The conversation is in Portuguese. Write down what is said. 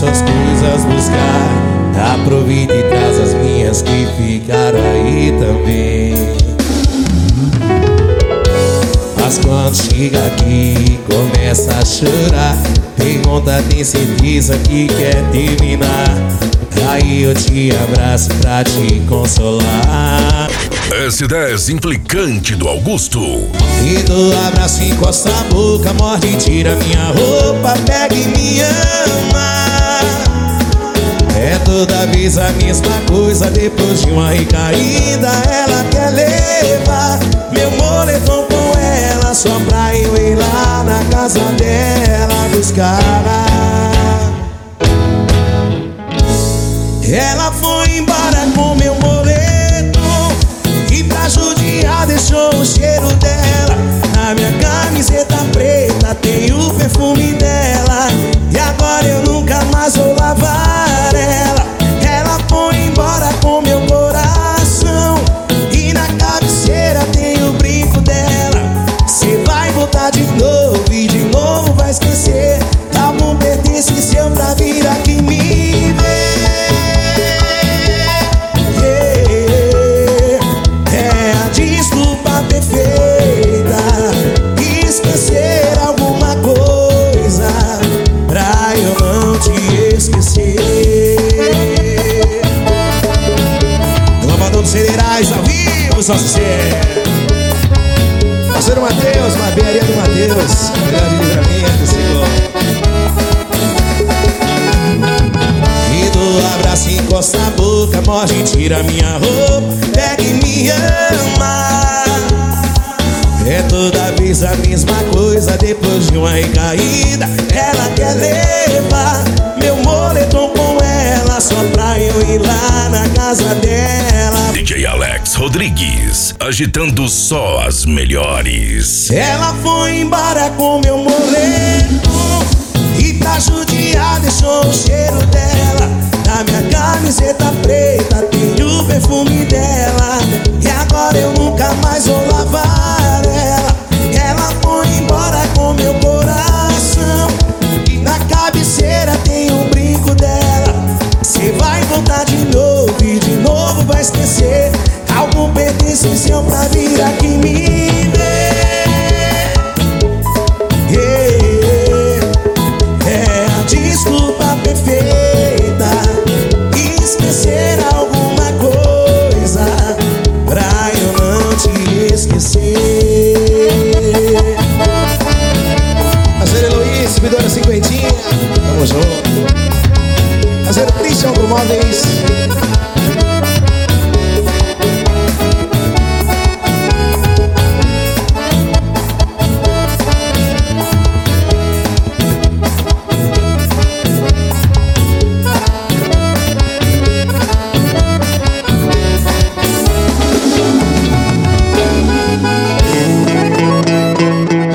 suas coisas buscar. Aproveita e traz as minhas que ficaram aí também. Mas quando chega aqui começa a chorar, pergunta, tem certeza que quer terminar? Aí eu te abraço pra te consolar. S10 implicante do Augusto. E do abraço encosta a boca, morde, tira minha roupa, pega e me ama. É toda vez a mesma coisa, depois de uma recaída ela quer levar meu moletom com ela, só pra eu ir lá na casa dela buscar. Ela foi embora com meu moletom e pra judiar deixou o cheiro dela. Na minha camiseta preta tem o perfume dela, e agora eu nunca mais vou lavar ela. Ela foi embora com meu coração e na cabeceira tem o brinco dela. Cê vai voltar de novo e de novo vai esquecer. Algum pertence seu pra vir aqui me ver. Perfeita, esquecer alguma coisa pra eu não te esquecer. Lavador dos Cereais ao vivo, só se parceiro Matheus, barbearia do Matheus, grande livramento, Senhor. E do abraço encosta a boca, morde, tira minha roupa, pega e me ama. É toda vez a mesma coisa, depois de uma recaída ela quer levar meu moletom com ela, só pra eu ir lá na casa dela. DJ Alex Rodrigues, agitando só as melhores. Ela foi embora com meu moletom e pra judiar deixou o cheiro dela. Na minha camiseta preta tem o perfume dela, e agora eu nunca mais vou lavar ela. Ela foi embora com meu coração e na cabeceira tem o brinco dela. Cê vai voltar de novo e de novo vai esquecer. Algum pertence seu pra vir aqui me ver. É a desculpa perfeita, esquecer alguma coisa pra eu não te esquecer. Parceiro Eloís, subidora cinquentinha, tamo junto. Parceiro Christian Móveis,